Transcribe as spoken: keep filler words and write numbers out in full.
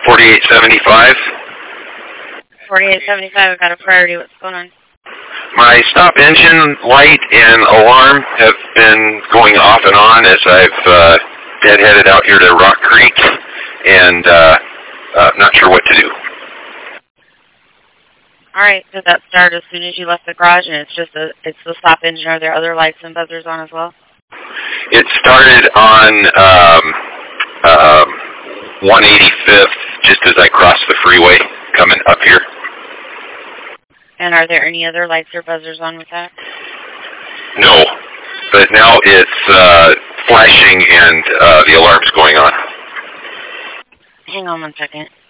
forty-eight seventy-five. forty-eight seventy-five, I've got a priority. What's going on? My stop engine light and alarm have been going off and on as I've uh, dead-headed out here to Rock Creek, and uh, uh, not sure what to do. All right, did that start as soon as you left the garage, and it's just a, it's the stop engine? Are there other lights and buzzers on as well? It started on um, um, one eighty-fifth, just as I crossed the freeway coming up here. And are there any other lights or buzzers on with that? No, but now it's uh, flashing and uh, the alarm's going on. Hang on one second.